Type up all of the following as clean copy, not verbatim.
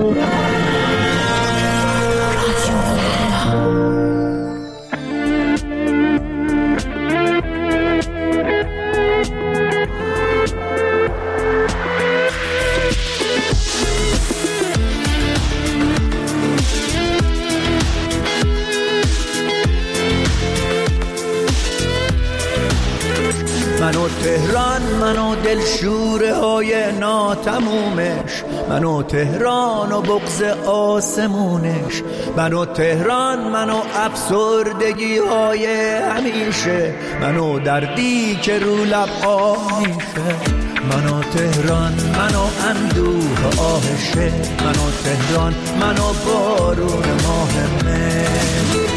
منو تهران، منو دلشوره های ناتمومش، منو تهران و بغض آسمونش، منو تهران، منو افسردگی های همیشه، منو دردی که رو لب آه میشه. منو تهران، منو اندوه آهشه، منو تهران، منو بارون ماه مه.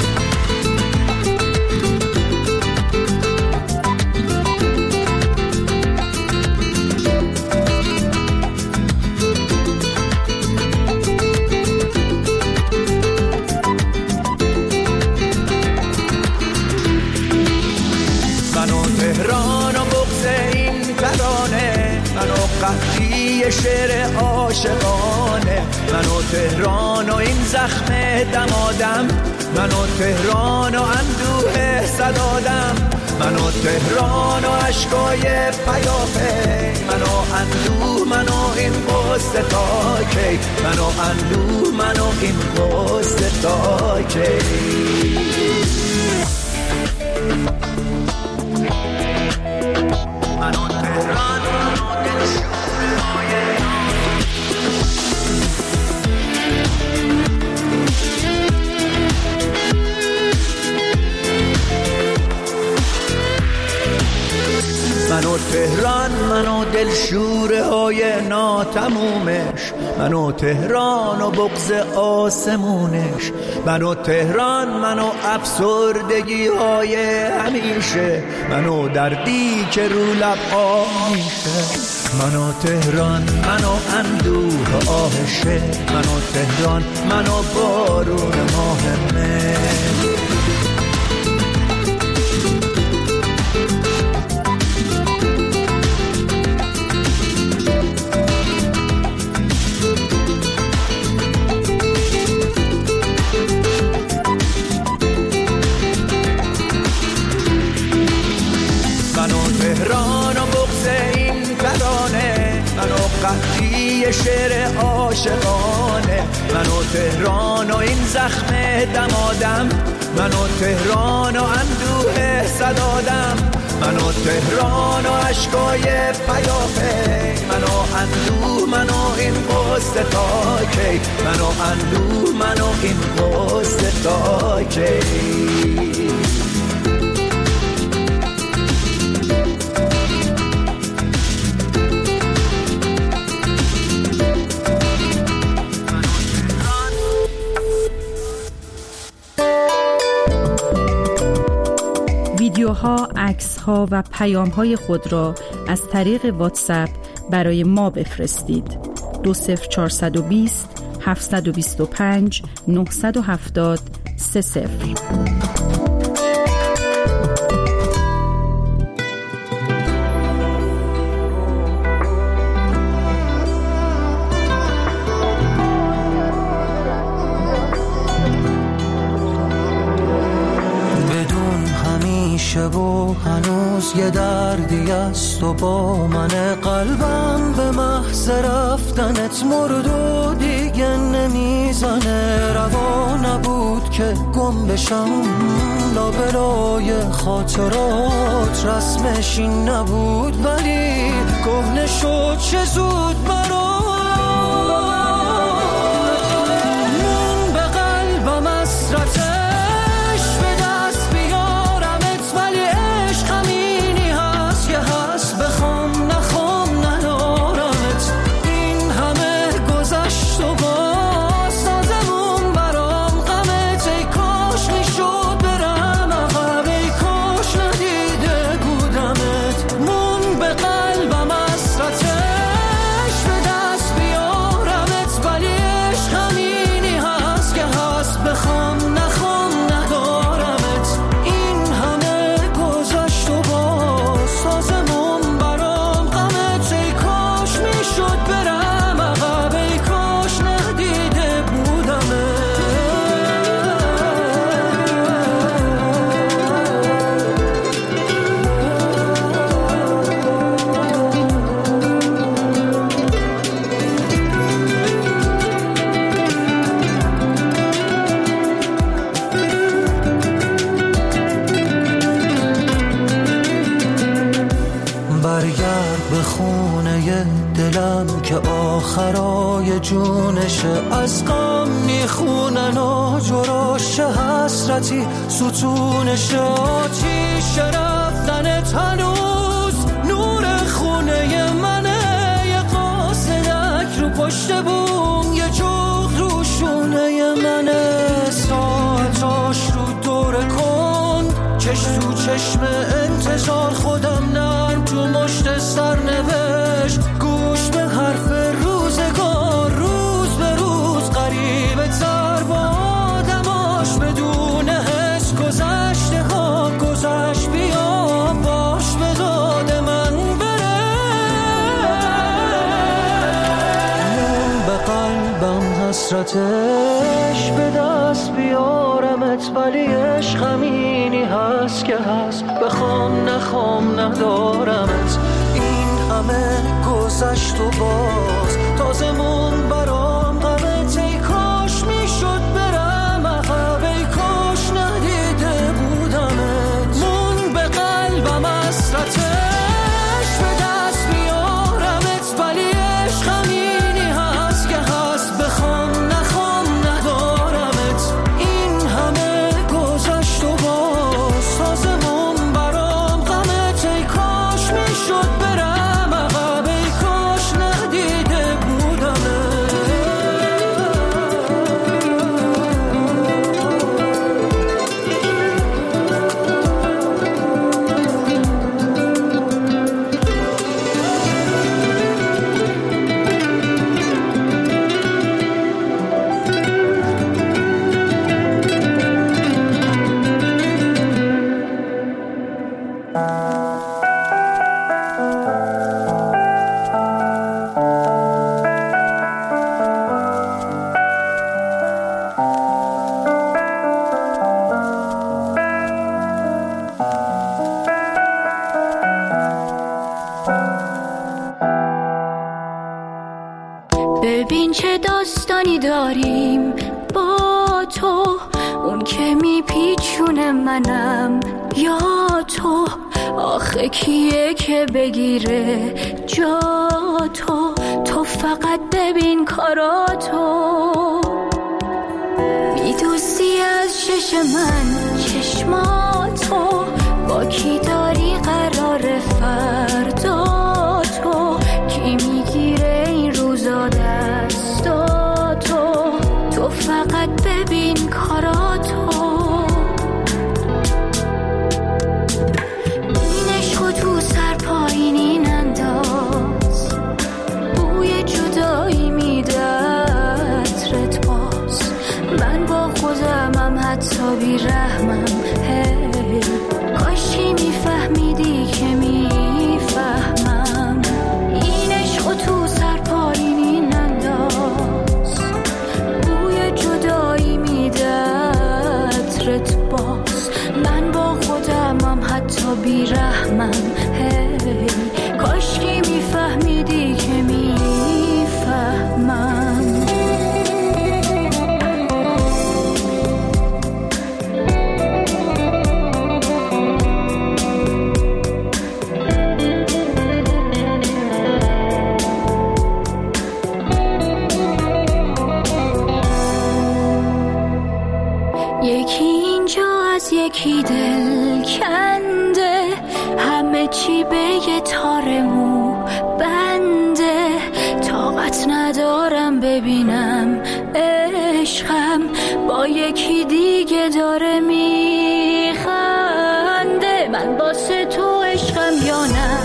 قحطی شعر عاشقانه، منو تهران و این زخم دمادم، منو تهران و اندوه صدادم، منو تهران و عشقای پیاپی، منو اندوه، منو این قصه تا کی، منو اندوه، منو این قصه تا کی. منو تهران، منو تهران، منو دلشوره های ناتمومش، منو تهران و بغض آسمونش، منو تهران، منو افسردگی های همیشه، منو دردی که رو لب آه میشه. منو تهران، منو اندوه آهشه، منو تهران، منو بارون ماه مه. قحطی شعر عاشقانه، منو تهران و این زخم دمادم، منو تهران و اندوه صدادم، منو تهران و عشقای پیاپی، منو اندوه، منو این قصه تا کی، منو اندوه، منو این قصه تا کی. ویدیوها، عکس‌ها و پیام‌های خود را از طریق واتساپ برای ما بفرستید. 20420 725 970 30. و هنوز یه دردی است و با من قلبم به محض رفتنت مرد و دیگه نمیزنه. روا نبود که گم بشم لابلای خاطرات، رسمش این نبود ولی کهنه شد چه زود برام. من به قلبم حسرته به جونشه، از غم میخونن و جراش حسرتی ستونشه. آتیش رفتنت هنوز نور خونه منه، یه قاصدک رو پشت بوم، یه جغد رو شونه منه. ساعتاش رو دوره کن، چشم تو چشم انتظار، خودم نرم تو مشت سرنوشت، گوش به حرف روزگار، روز به روز قریبه تر با آدماش، بدون حس گذشته ها گذشت. بیا باش به داد من بره، من به قلبم حسرتش به دست بیارمت، ولی عشق همینی هست که هست، بخوام نخوام ندارمت. این همه گذشت و باز تازمون برام غمت، ای کاش میشد برم عقب، ای کاش ندیده بودمت. مون به قلبم حسرتش به دست بیارمت، ولی عشق همینی هست که هست، بخوام نخوام ندارمت. این همه گذشت و باز تازمون برام غمت، ای کاش میشد برم عقب، ای کاش ندیده بودمت. ببین چه داستانی داریم با تو، اون که میپیچونه منم یا تو. آخه کیه که بگیره جا تو فقط ببین کاراتو. میدوزی از شش من چشماتو، با کی داری قرار فردا تو، کی میگیره این روزا دستاتو. تو فقط ببین کاراتو. این عشقو تو سر پایینی ننداز، بوی جدایی میده عطرت باز. من با خودمم حتی بی رحمم، هی کاشی میفهمیدی که میفهمم. این عشقو تو سر پایینی ننداز، بوی جدایی میده عطرت باز. من با خودمم حتی بی رحمم، هی کاشکی میفهمیدی که میفهمم. یکی اینجا از یکی دل کنده، همه چی به یه تار مو بنده. طاقت ندارم ببینم عشقم با یکی دیگه داره میخنده. من واسه تو عشقم یا نه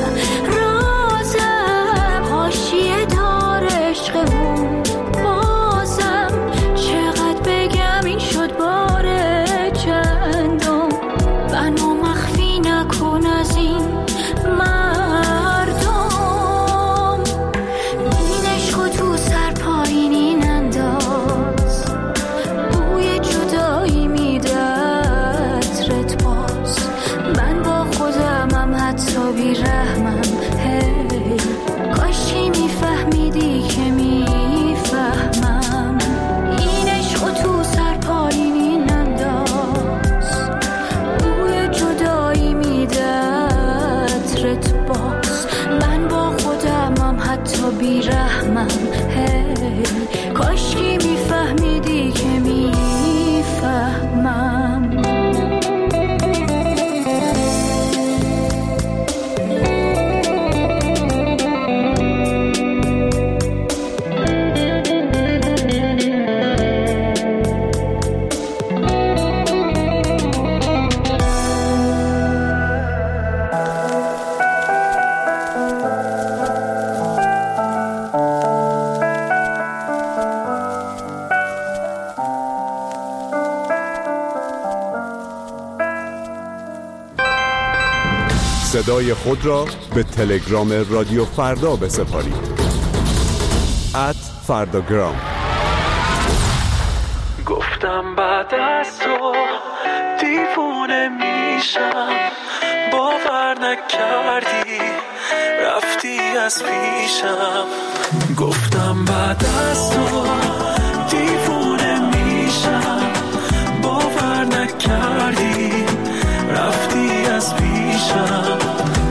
رازم، حاشیه دار عشقمون بازم. چقدر بگم این شد باره چندم، منو مخفی نکن از این مردم. این عشقو تو سر پایینی ننداز، بوی جدایی میده صدای خود را به تلگرام رادیو فردا بسپارید. @فرداگرام. گفتم بعد از تو دیوونه میشم، باور نکردی رفتی از پیشم. گفتم بعد از تو دیوونه میشم، باور نکردی رفتی از پیشم.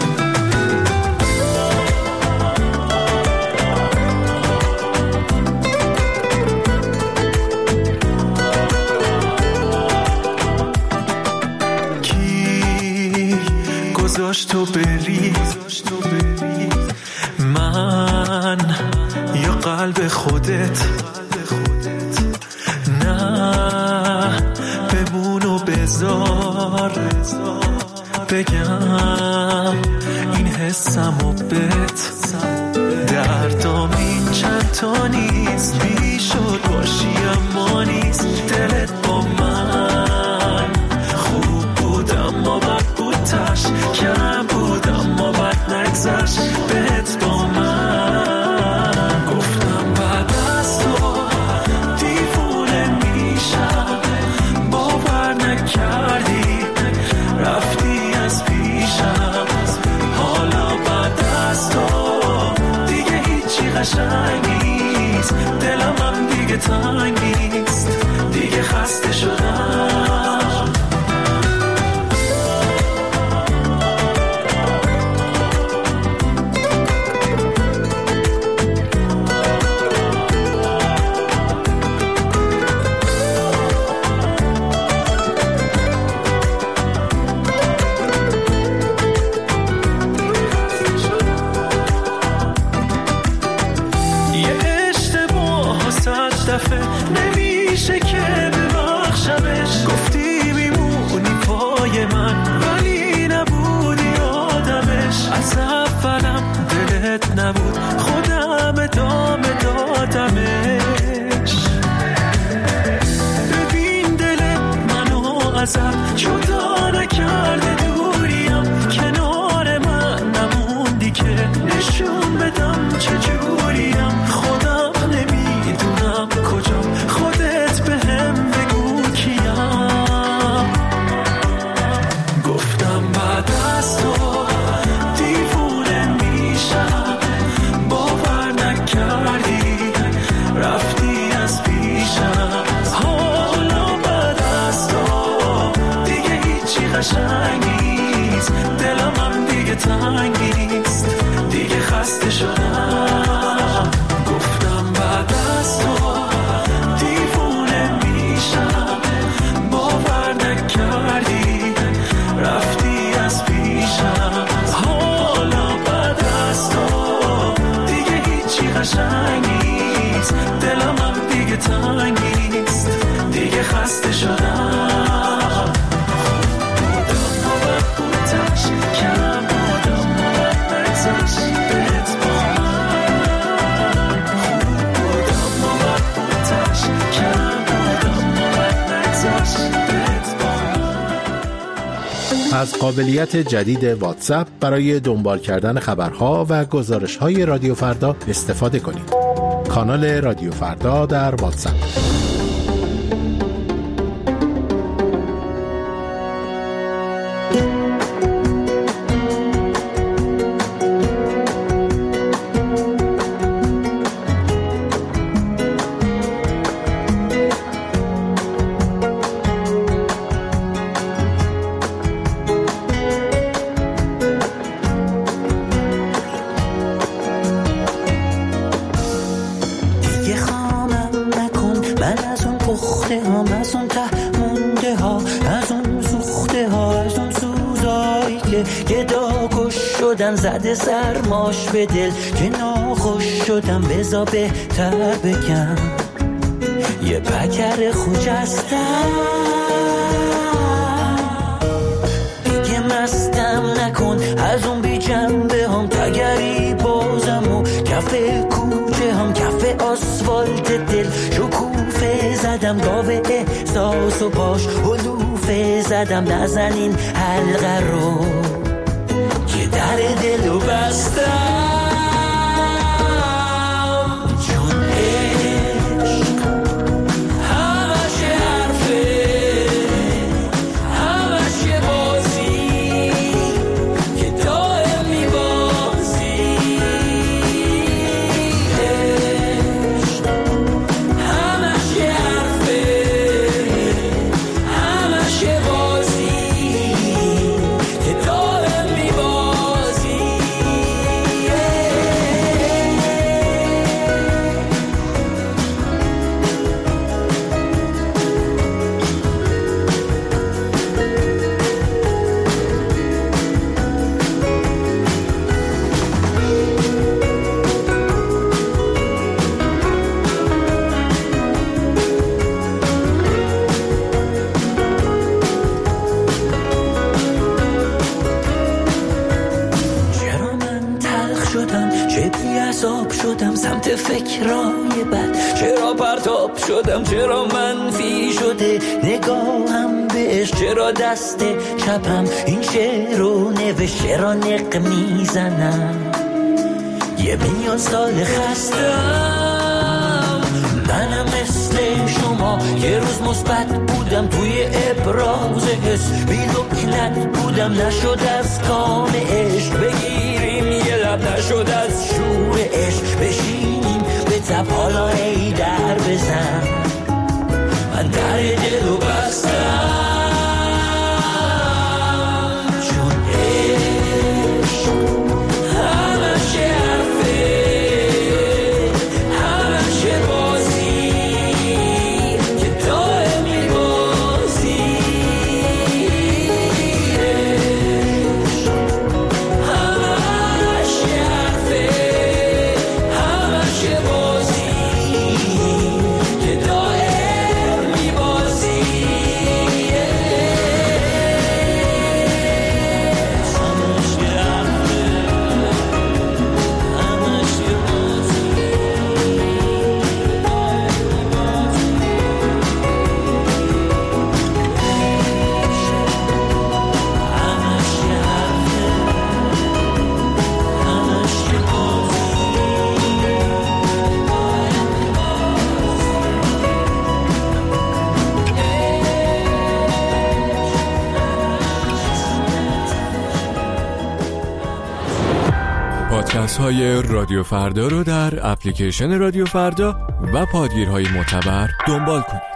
گذاشت تو بری من یا قلب خودت؟ نه بمون و بذار بگم این حسمو بهت. دردام این چند تا نیست، بی شد باشی اما نیست. دلت با من خوب بود اما بد بود، تش کم بود اما بد نگذشت بهت با من. گفتم بعد از تو دیوونه میشم، باور نکردی رفتی از پیشم. حالا بعد از تو دیگه هیچی قشنگ نیست، دلم هم دیگه تنگ نیست، دیگه خسته شدم. نمیشه که ببخشمش، گفتی میمونی پای من ولی نبودی آدمش. از اولم دلت نبود، خودم ادامه دادمش. ببین دل منو ازم جدا نکرده، دوریم کنار من نموندی که نشون بدم چجوریم. خودم نمیدونم کجا، خودت بهم بگو کیم. گفتم بعد از تو دیوونه میشم، باور نکردی رفتی از پیشم. حالا بعد از تو دیگه هیچی قشنگ نیست، دلم هم دیگه تنگ نیست، دیگه خسته شدم. گفتم بعد از تو دیوونه میشم، باور نکردی رفتی از پیشم. حالا بعد از تو دیگه هیچی قشنگ نیست، دلم هم دیگه تنگ نیست، دیگه خسته شدم. بودم و بد بودش، کم بودم و بد نگذشت بهت با من. خوب بودم و بد بودش، کم بودم و بد نگذشت بهت با من. از قابلیت جدید واتساپ برای دنبال کردن خبرها و گزارش‌های رادیو فردا استفاده کنید. کانال رادیو فردا در واتساپ. زده سرماش به دل که ناخوش شدم، بزا بهتر بگم یه پکر خوجستم. دیگه مستم نکن از اون بی جنبه هم، تگری بازم و کف کوچه هم، کف آسفالت دل شکوفه زدم، گاوه احساس و باش حلوفه زدم. نزنین حلقه رو یه در دلو بستم چون عشق همش حرفه همش یه بازی که دائم میبازی عشق همش یه حرفه همش یه بازی که دائم میبازی چرا من تلخ شدم چه بی‌عصاب شدم سمت فکرای بد چرا پرتاب شدم چرا منفی شده نگاهم بهش چرا دست چپم این شعر رو نوشت چرا نق میزنم یه میلیون سال خستم منم مثل شما یه روز مثبت بودم توی ابراز حس بی لکنت بودم نشد از کام عشق بگیریم یه لب نشد از شور عشق بشینیم به تب حالا ای در بزن من در دلو بستم چون عشق همش یه حرفه همش یه بازی که دائم میبازی عشق همش یه حرفه همش یه بازی که دائم میبازی همش یه حرفه همش یه بازی همش یه حرفه همش یه پادکست های رادیو فردا رو در اپلیکیشن رادیو فردا و پادگیرهای معتبر دنبال کنید.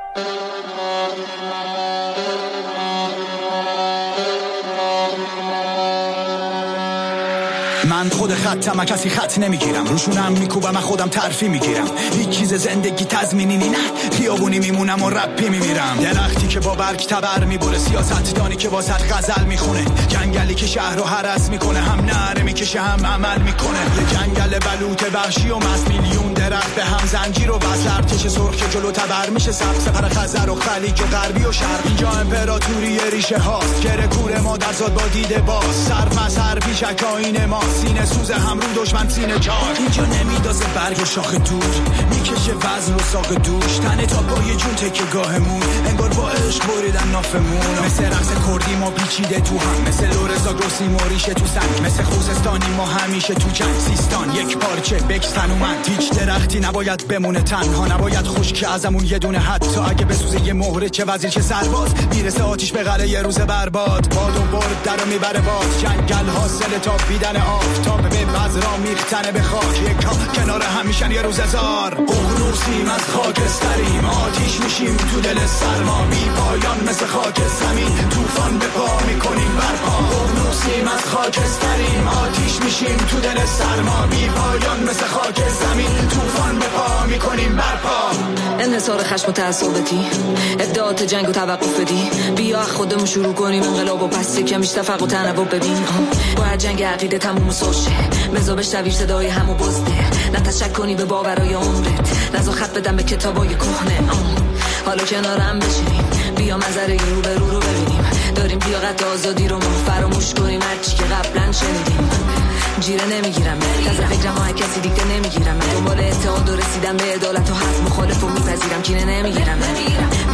من خود خطم کسی خط نمیگیرم روشونم میکوبم خودم ترفی میگیرم هیچ چیز زندگی تضمینی نه خیابونی میمونم و رپی میمیرم درختی که با برگ تبر میبره سیاستدانی که واسط غزل میخونه جنگلی که شهر رو هرس میکنه هم نعره میکشه هم عمل میکنه یه جنگل بلوط وحشی و مست میلیون درخت به هم زنجیر و بس ارتش سرخ که جلو تبر میشه سبز پر خزر و خلیج و غربی و شرق اینجا امپراتوری ریشه هاست گره کوره ما در زاد با دیده باز سر مسر پیشک آینه ما سینه سوز هم رو دشمن سینه چاک اینجا نمیدازه برگ و شاخ دور میکشه وزن و ساق دوش تنه تا پای جون تکه گاهمون انگار با عشق بریدن نافمون مثل رقص کردی ما پیچیده تو هم مثل لورزا گرسی موریشه تو سنگ مثل خوزستانی ما همیشه تو جنگ سیستان یک پارچه بکستن و من هیچ درختی نباید بمونه تنها نباید خشک ازمون یه دونه حتی اگه بسوزه یه مهره چه وزیر چه سرباز میرسه آتیش به قلعه یه روز برباد باد و برد درو میبره باز جنگل حاصل تابیدن آفتاب به بذرا میختنه به خاک یک کنار همیشن یه روز هزار ققنوسیم از خاکستریم آتیش میشیم تو دل سرما بی پایان مثل خاک زمین طوفان به پا میکنیم برپا ققنوسیم از خاکستریم آتیش میشیم تو دل سرما بی پایان مثل خاک زمین طوفان به پا میکنیم برپا انحصار خشم و تعصبتی ابداعات جنگ و توقف بدی بیا خودمون شروع کنیم انقلاب و پس کمیش تفق و تنوع ببین باید جنگ عقیده تموم سوشه بزا بشنوی صدای همو بزده نتشک کنی به باورای عمرت نزا خط بدم به کتابای کهنه حالا کنارم بشینیم بیا منظره رو به رو ببینیم داریم لیاقت آزادی رو ما فراموش کنیم هرچی که قبلا شنیدیم جیره نمیگیرم از فکرم ها کسی دیگه نمیگیرم دنبال اتحاد و رسیدم به عدالت و حق مخالف و میپذیرم کینه نمیگیرم مگه هدف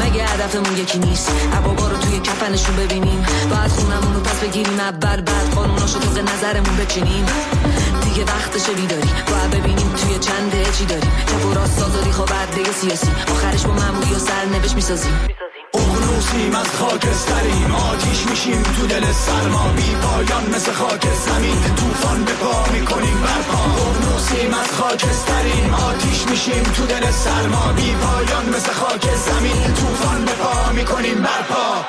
هدفمون یکی نیست. هوا رو توی کفنشون ببینیم، باید خونمون رو پس بگیریم اول، بعد قانوناشو طبق نظرمون بچینیم. دیگه وقتشه بیداری، باید ببینیم توی چنده چی داریم. چپ و راست آزادی خواه برده سیاسی، آخرش با معمولی و سرنوشت میسازیم. اقنوسیم از خاکستریم، آتیش میشیم تو دل سرما، بی پایان مثل خاک زمین، طوفان به پا میکنیم برپا. اقنوسیم از خاکستریم، آتیش میشیم تو دل سرما، بی پایان مثل خاک زمین، طوفان به پا میکنیم برپا.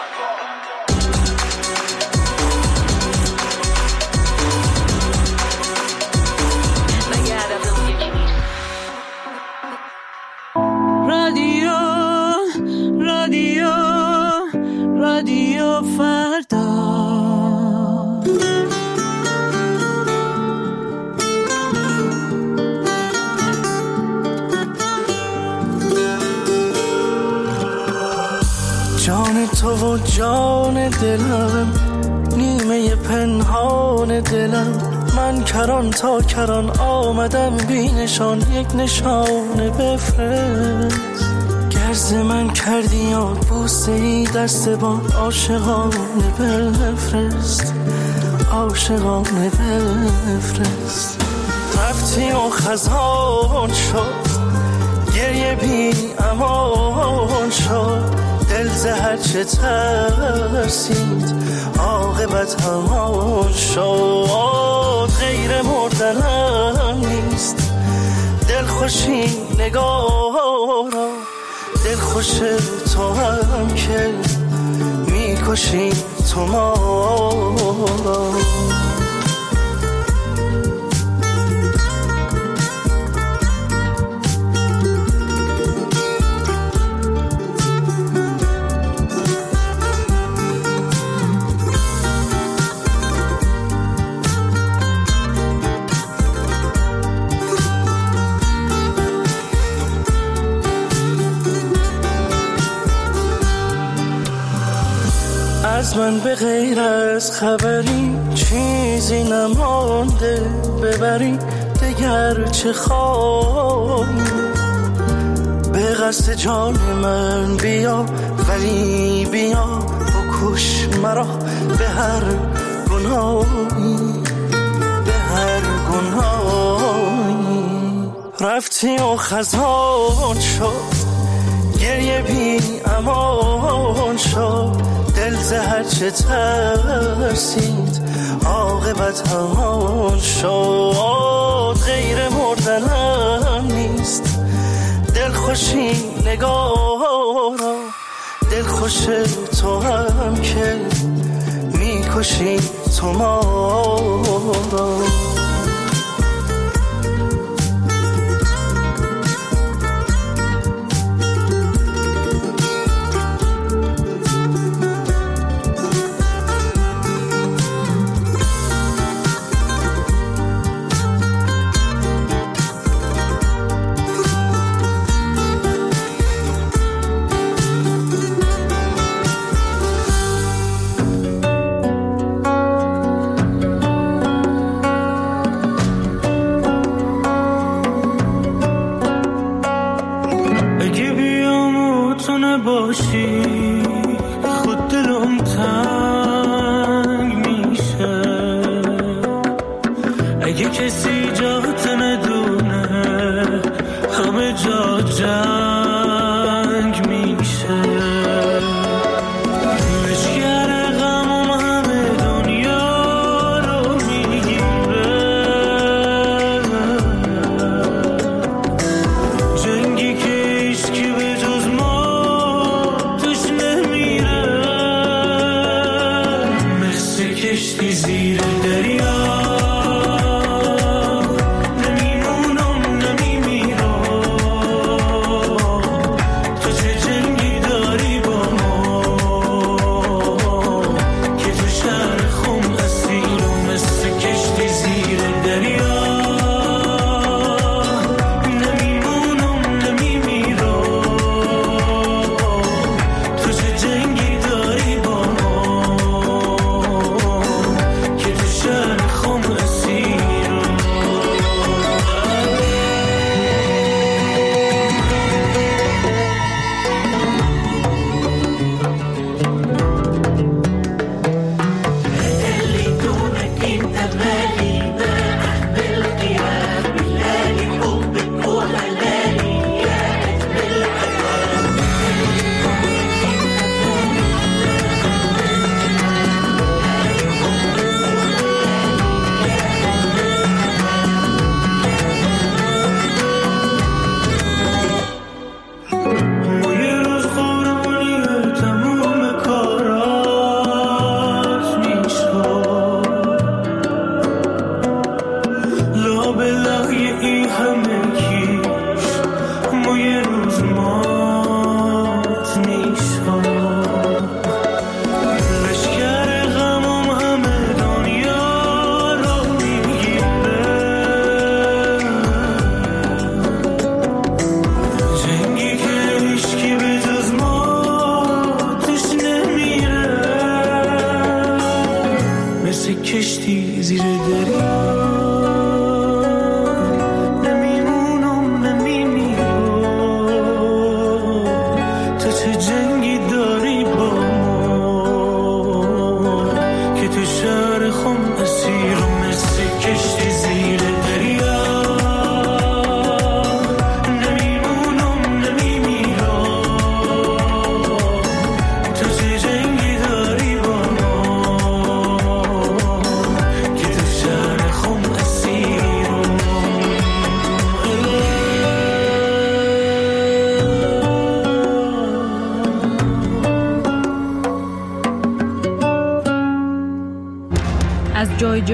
رادیو فردا. جان تو و جان دلم، نیمه پنهان دلم، من کران تا کران آمدم بی نشان، یک نشانه بفرست. گرز من کردی یاد بوسه ای دست با عاشقانه بفرست، عاشقانه بفرست. رفتی و خزان شد، گریه بی امان شد، دل زهر چه ترسید، عاقبت همان شد. غیر مردنم نیست، دل خوشی نگارا، دل خوش تو هم که میکشی تو ما را. از من به غیر از خبری چیزی نمانده، ببری دگر چه خواهی. به قصد جان من بیا، ولی بیا بکش مرا به هر گناهی، به هر گناهی. رفتی و خزان شد، گریه بی امان شد، دل زهر چه ترسید، عاقبت همان شد. غیر مردنم نیست، دل خوشی نگارا، دل خوش تو هم که میکشی تو ما را. خود دلم تنگ میشه، اگه کسی جات ندونه همه جا جنگ میشه. مشگر غمم همه دنیا رو میگیره، جنگی که هیچکی به جز ما توش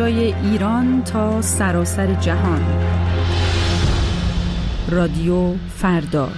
صدای ایران تا سراسر جهان. رادیو فردا.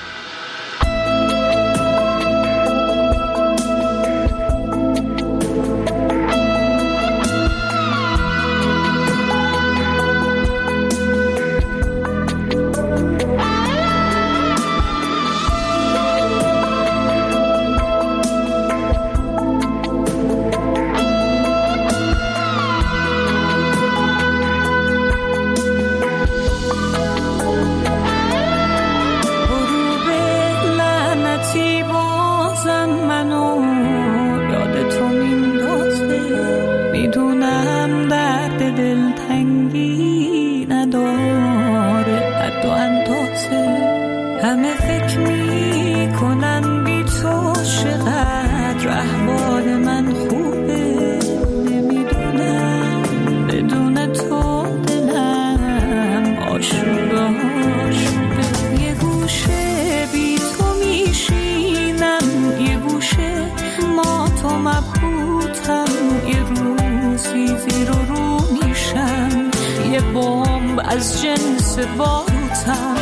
از جنس باروتم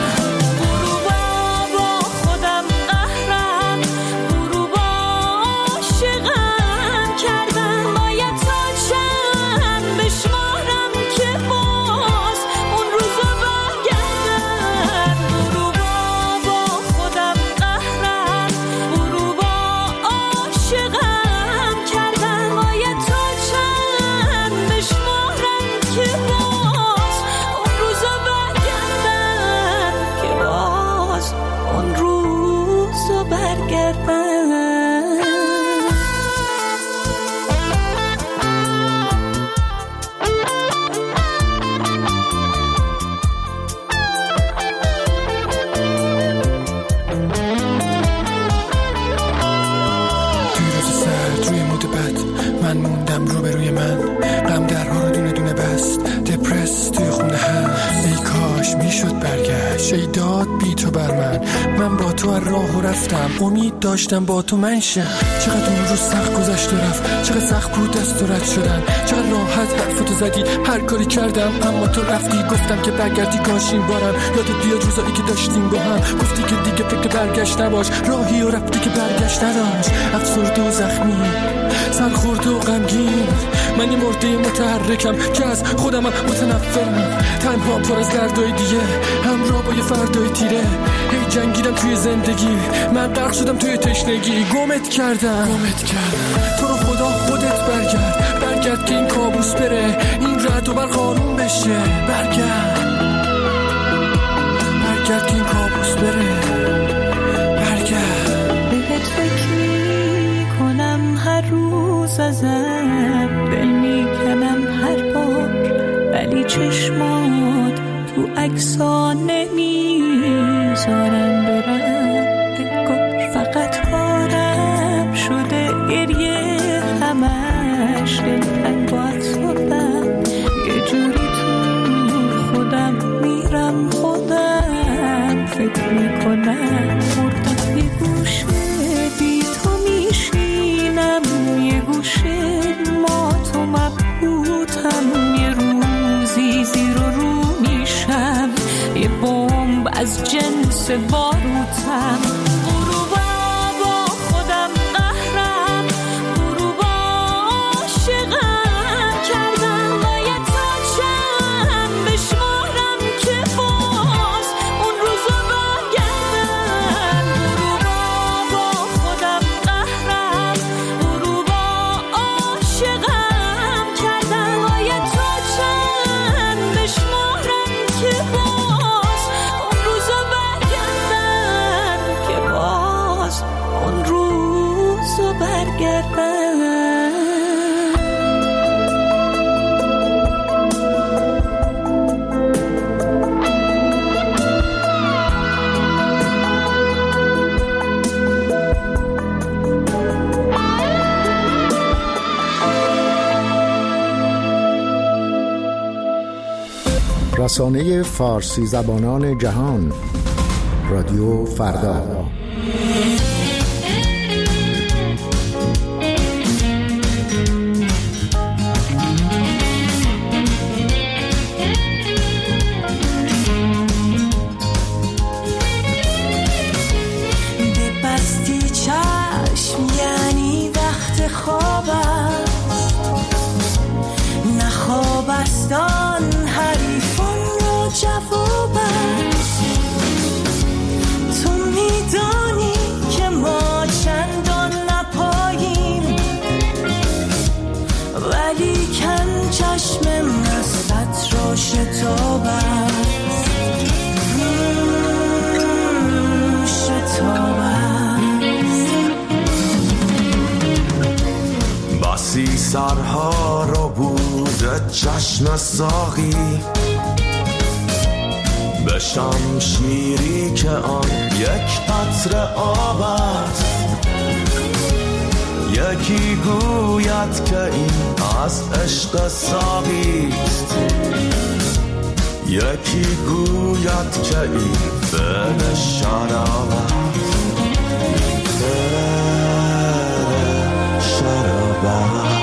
امید داشتم با تو منشم. چقدر اون روز سخت گذشت و رفت، چقدر سخت بود دست و رد شدن، چقدر راحت حرفتو زدی، هر کاری کردم اما تو رفتی. گفتم که برگردی کاش این بارم یادت بیاد روزایی که داشتیم با هم. گفتی که دیگه فکر برگشت نباش، راهی و رفتی که برگشت نداشت. افسرده و زخمی، سرخورده و غمگین، من یه مرده متحرکم که از خودم متنفرم، تنها پر از دردای دیگه، همراه با یه فردای تیره. هی جنگیدم توی زندگی، من غرق شدم توی تشنگی. گمت کردم تو رو خدا خودت برگرد که این کابوس بره، این رعد و برق آروم بشه. برگرد که این کابوس بره. برگرد. بهت فکر میکنم هر روز ازم، دل میکنم هر بار، ولی چشمات تو عکس‌ها نمیذارن برم. انگار فقط کارم شده گریه، همش دلتنگ با عکساتم. یه جوری تو خودم میرم، خودم فکر میکنم مردم. یه گوشه بی تو میشینم، یه گوشه ما تو مبهوتم. یه روزی زیر و رو میشم، یه بمب از جنس باروتم. رسانه فارسی زبانان جهان، رادیو فردا. که خواب است، نه خواب است آن حریفان را جواب است. تو میدانی که ما چندان نپاییم، ولی کن چشم مستت را شتاب است، شتاب است. بسی سرها را بوده چشم ساقی، به شمشیری که آن یک قطره آب است. یکی گوید که این از عشق ساقی است، یکی گوید که این فعل شراب است، فعل شراب است.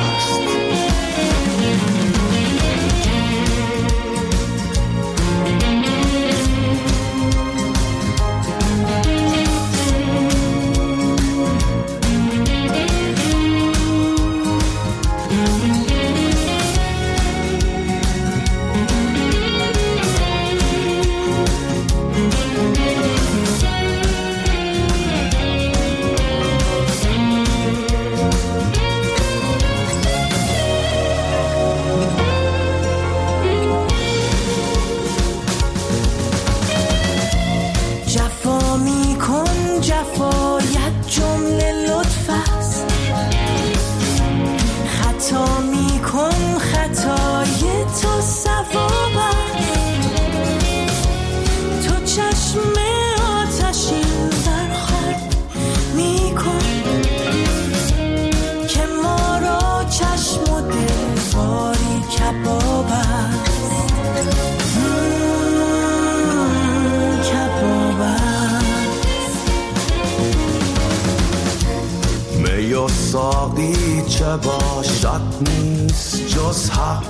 ساقی چه باشد نیست جز حق،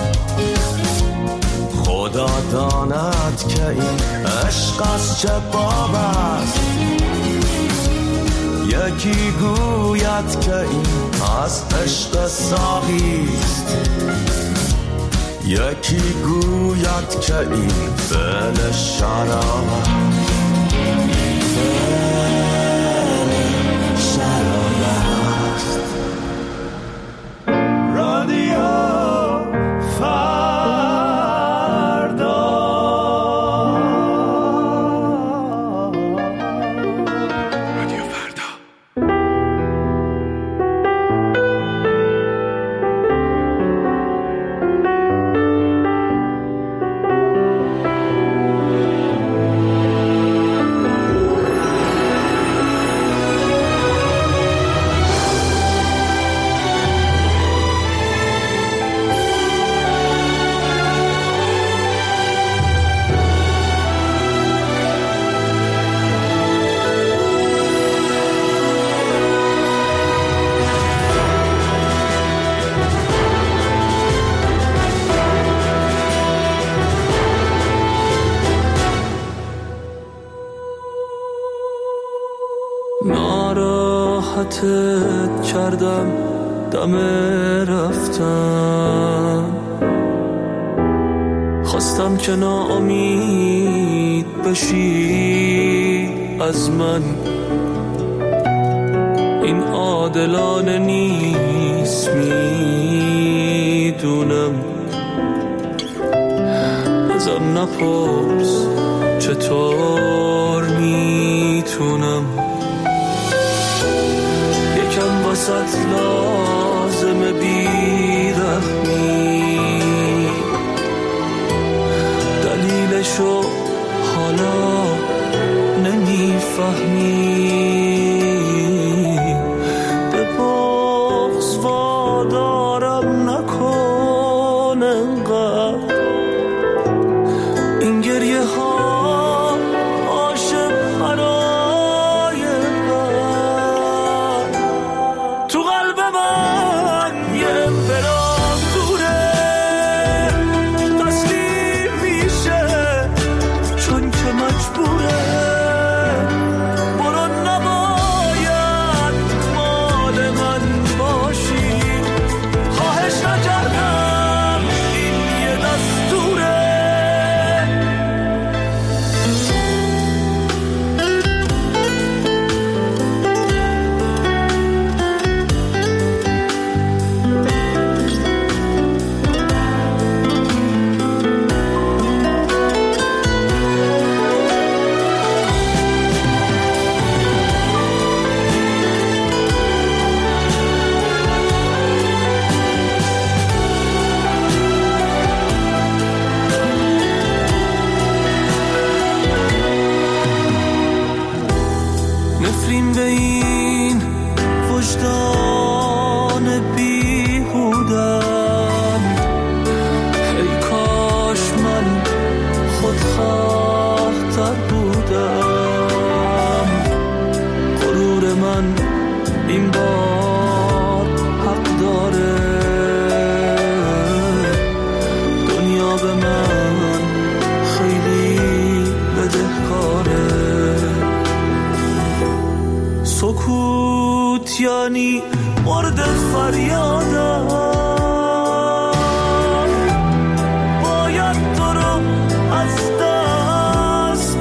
خدا داند که این عشق از چه باب است. یکی گوید که این از عشق ساقی است، یکی گوید که این فعل شراب است، فعل شراب است. رادیو ناراحتت کردم دم رفتن، خواستم که ناامید بشی از من. این عادلانه نیست میدونم، ازم نپرس چطور میتونم. یکم واسط لازمه بیرحمی، دلیلشو حالا نمیفهمی. به بغض وادارم نکن انقدر، این گریه ها عاشق برای من. تو قلب من یه امپراتوره تسلیم میشه چون که مجبوره. بریم به این وجدان بیهودن. ای کاش من خودخواه‌تر بودم، غرور من این بار حق داره، دنیا به من خیلی بدهکاره. سکوت یعنی مرد فریادم، باید تو رو از دست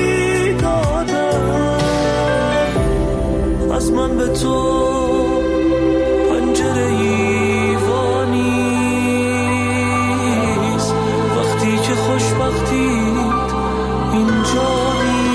میدادم. از من به تو پنجره ایوانیست وقتی که خوشبختیت اینجا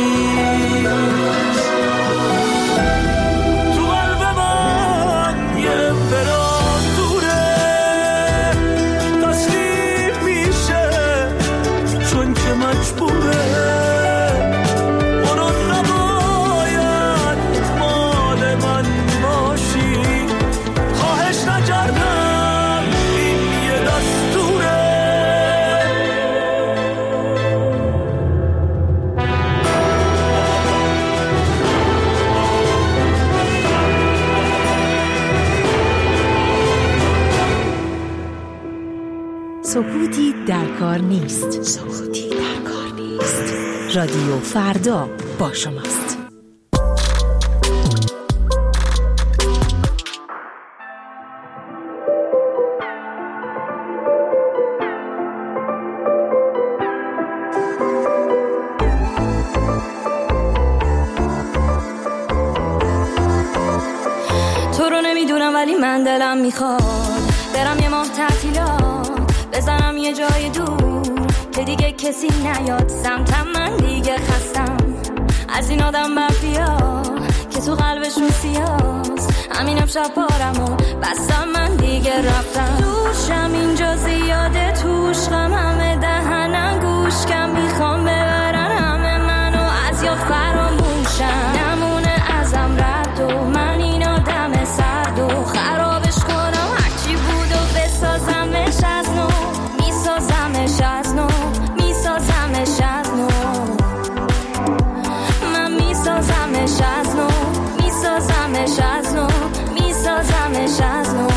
سکوتی در کار نیست. سکوتی در کار نیست. رادیو فردا با شماست. تو رو نمیدونم ولی من دلم میخواد برم یه ماه تعطیلات، بزنم یه جای دور که دیگه کسی نیاد سمتم. من دیگه خستم از این آدم مافیا که تو قلبشون سیاست. همین امشب بارمو بستم، من دیگه رفتم. دوشم اینجا زیاده، توش غم همه دهنم گوش کم، میخوام ببرن همه منو از یاد فراموشم. نمونه ازم رد و من این آدم سرد و خرابش کنم، هرچی بود و بسازمش از نو، میسازمش از نو، میسازمش از نو. من میسازمش از نو، میسازمش از نو، میسازمش از نو.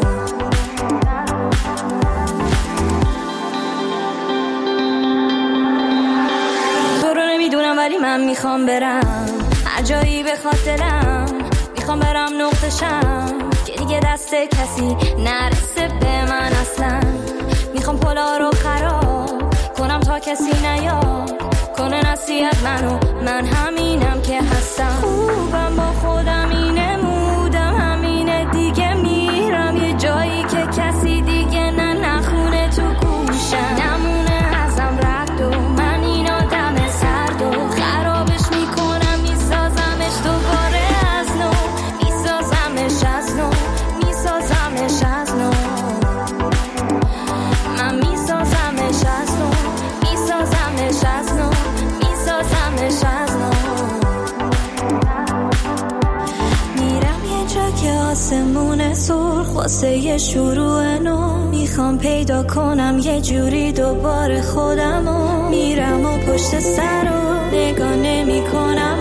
تو رو نمیدونم ولی من میخوام برم هر جایی بخواد دلم، میخوام برم نقطشم که دیگه دست کسی نرسه به من اصلا. میخوام پلا رو خراب کنم تا کسی نیاد کنه نصیحت منو، من همینم که هستم. خوبم با خودم اینه مودم همینه دیگه، میرم یه جایی که کسی دیگه نخونه تو گوشم. نمونه ازم رد و من این آدم سرد و خرابش میکنم، میسازمش دوباره از نو، میسازمش از نو، میسازمش از نو. من میسازمش از نو، میسازمش از نو، میسازمش از نو. میرم یه جا که آسمون سرخ واسه یه شروع نو، میخوام پیدا کنم یه جوری دوباره خودمو. میرم و پشت سر رو نگاه نمی کنم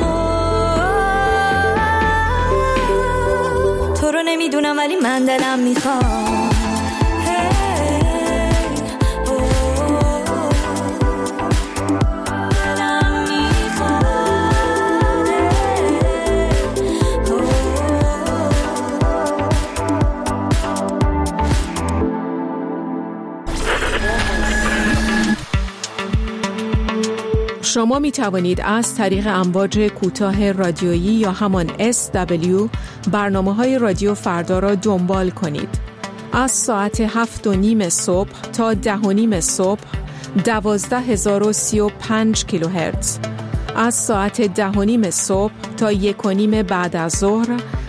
تو رو نمیدونم ولی من دلم میخوام. شما می توانید از طریق امواج کوتاه رادیویی یا همان SW برنامه‌های رادیو فردا را دنبال کنید. از ساعت 7:30 صبح تا 10:30 صبح 12035 کیلوهرتز. از ساعت 10:30 صبح تا 1:30 بعد از ظهر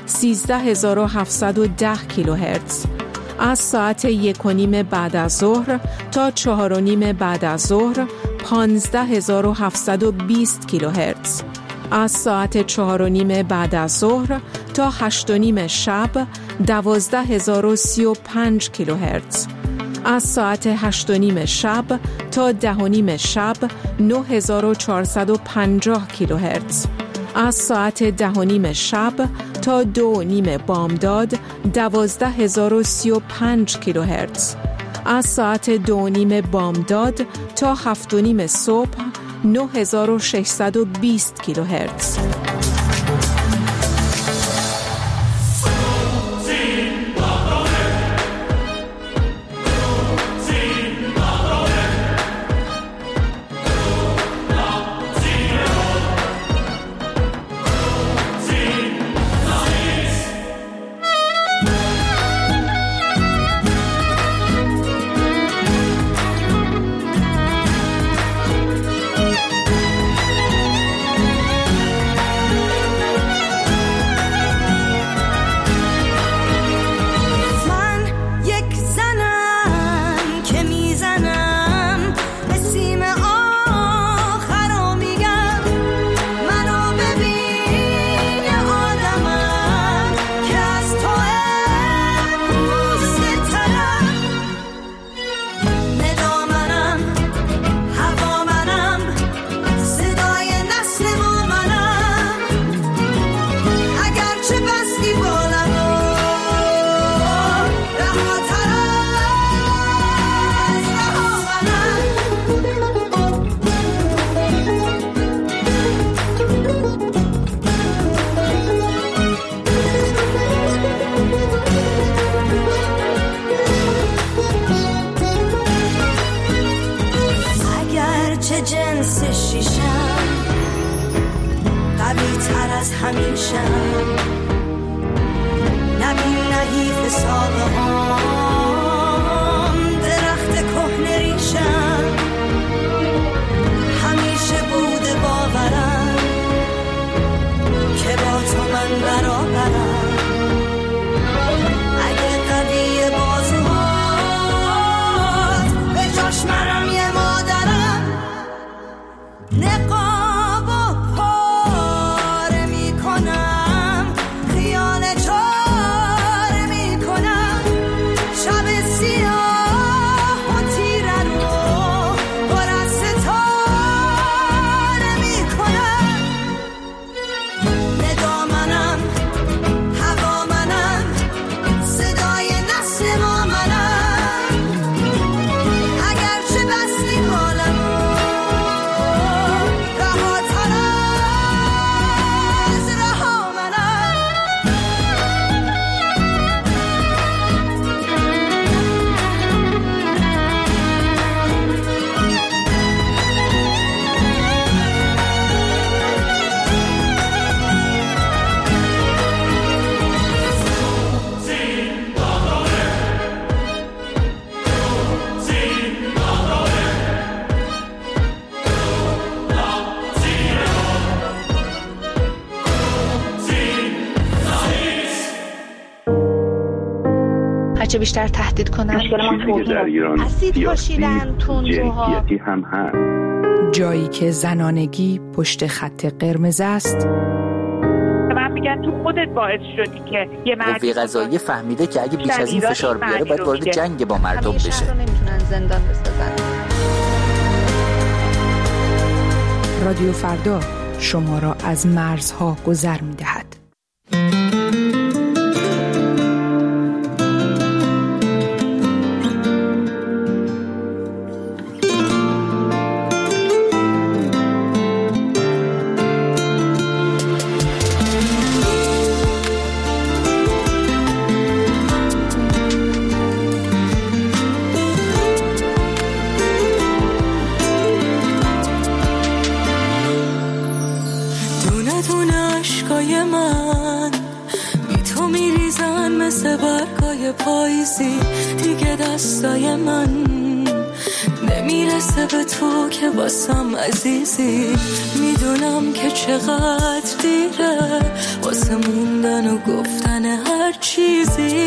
13710 کیلوهرتز. از ساعت 1:30 بعد از ظهر تا 4:30 بعد از ظهر 15720 کیلوهرتز. از ساعت 4:30 بعد از ظهر تا 8:30 شب 12035 کیلوهرتز. از ساعت 8:30 شب تا 10:30 شب 9450 کیلوهرتز. از ساعت 10:30 شب تا 2:30 بامداد 12035 کیلوهرتز. از ساعت 2:30 بامداد تا 7:30 صبح 9620 کیلوهرتز. چه بیشتر تهدید کنن. مشکل ما توهین اسید پاشیدن تندروها هم هست. جایی که زنانگی پشت خط قرمز است. من میگن تو خودت باعث شدی که یه مرد قوه قضاییه فهمیده که اگه بیش از این فشار بیاره باید وارد جنگ با مردم بشه. همیشه نمیتونن زندان بسازن. رادیو فردا شما را از مرزها گذر می‌دهد. پاییزی دیگه دستای من نمیرسه به تو که واسم عزیزی. میدونم که چقدر دیره واسه موندن و گفتن هر چیزی.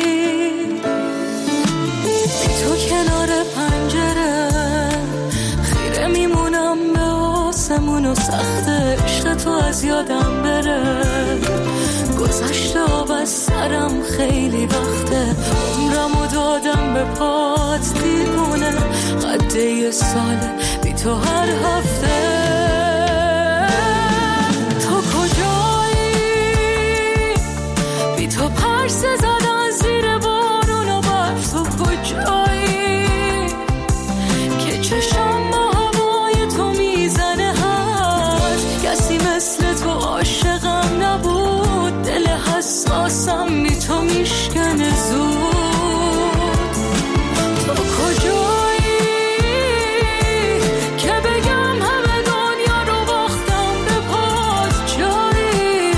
بی تو کنار پنجره خیره میمونم به آسمون و سخت عشق تو از یادم بره. گذشته آب از سرم خیلی وقته، عمرمو دادم به پات دیوونه. قد یه ساله بی تو هر هفته. تو کجایی؟ بی تو پرسه زدن زیر بارون و برف. تو کجایی که چشم با هوای تو میزنه هست؟ کسی مثل تو عاشقم نبود، دل حساسم بی تو میشکنه زود. تو کجایی که بگم همه دنیا رو باختم به پات؟ جایی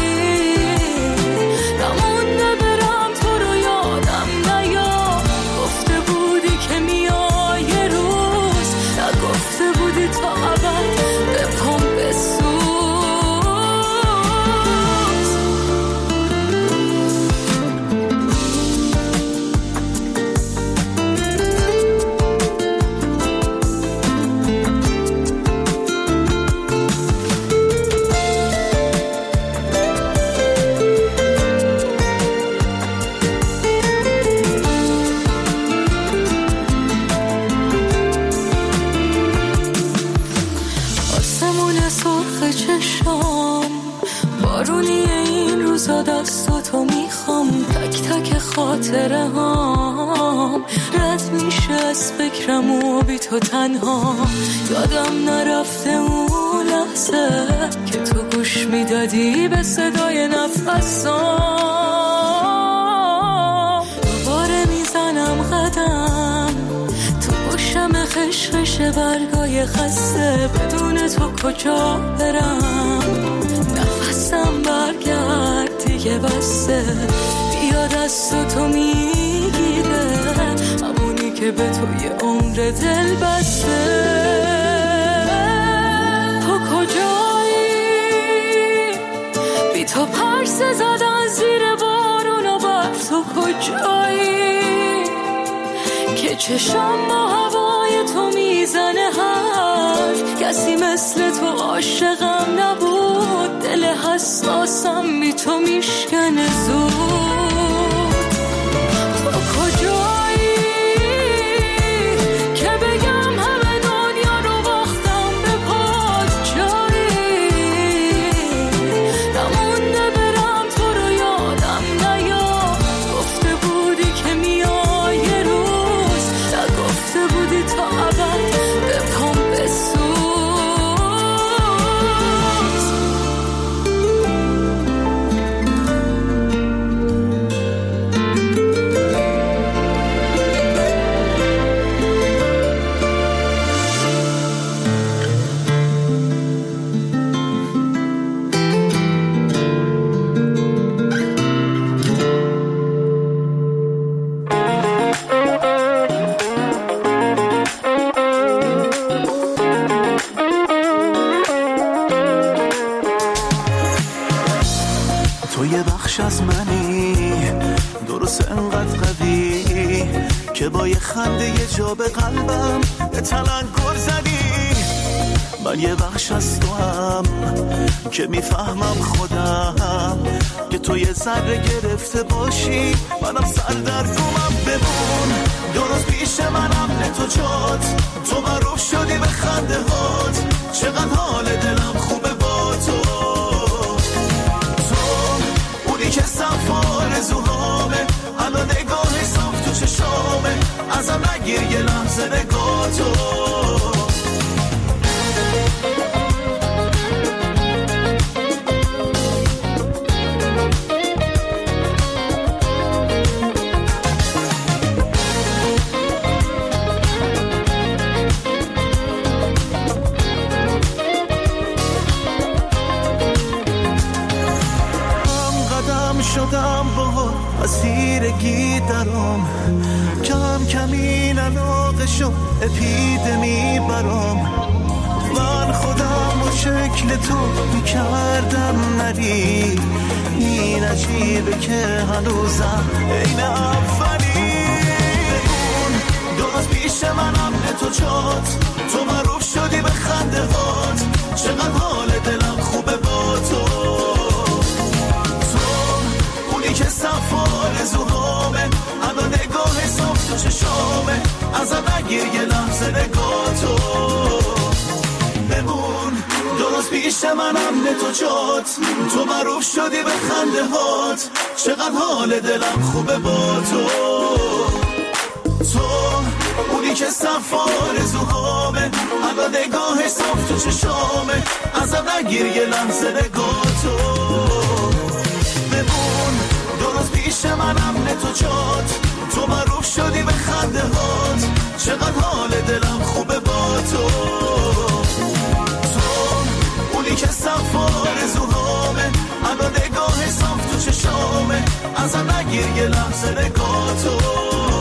نمونده برم تو رو یادم نیا. گفته بودی که میای یه روز، نگفته بودی تا ابد به پام بسوز. آسمون سرخ چشام بارونی این روزا، دستاتو میخوام. تک تک خاطره هام رد میشه از فکرم و بی تو تنها. یادم نرفته اون لحظه که تو گوش میدادی به صدای نفسام. دوباره میزنم قدم تو گوشم، خشخش برگای خسته. بدون تو کجا برم؟ نفسم برگرد دیگه بسته. بیا دست تو میگیره، همونی که به تو یه عمر دل بسته. تو کجایی؟ بی تو پرسه زدن زیر بارون و برف. تو کجایی که چشم با هوای تو میزنه حرف؟ کسی مثل تو عاشقم نبود، دل حساسم بی تو میشکنه زود. تو کجایی که بگم همه دنیا رو باختم به پات؟ جایی نمونده برم تو رو یادم نیا. گفته بودی که میای یه روز، نگفته بودی تا ابد به پام بسوز. تو یه بخش از منی، درست انقدر قوی که با یه خنده یه جا به قلبم یه تلنگر زدی. من یه بخش از تو هم که میفهمم خودم که تو یه ذره گرفته باشی، منم سر در گمم بمون. درست پیش منم نه تو جات، تو معروف شدی به خنده هات. چقدر حال دلم خوبه با تو، اونی که صف آرزوهامه، الان نگاه صاف تو چشامه. ازم نگیر یه لحظه نگاه تو. شدم با اسیرگی درام، کم کم این علاقشو اپیدمی برام. من خودم و شکل تو میکردم نری، این عجیبه که هنوزم این اولی. درست پیش منم نه تو جات، تو معروف شدی به خنده هات. چقدر حال دلم خوبه با تو. تو اونی که صف آرزوهامه، الان نگاه صاف تو چشامه، ازم نگیر یه لحظه نگاه تو. بمون درست پیش منم به تو جات، تو معروف شدی به خنده هات، چقدر حال دلم خوبه با تو. تو اونی که صف آرزوهامه، الان نگاه صاف تو چشامه، ازم نگیر یه لحظه نگاه تو. بمون درست پیش منم به تو جات، تو معروف شدی به خنده هات، چقدر حال دلم خوبه با تو. اونی که صف آرزوهامه، الان نگاه صاف تو چشامه، ازم نگیر یه لحظه نگاه تو.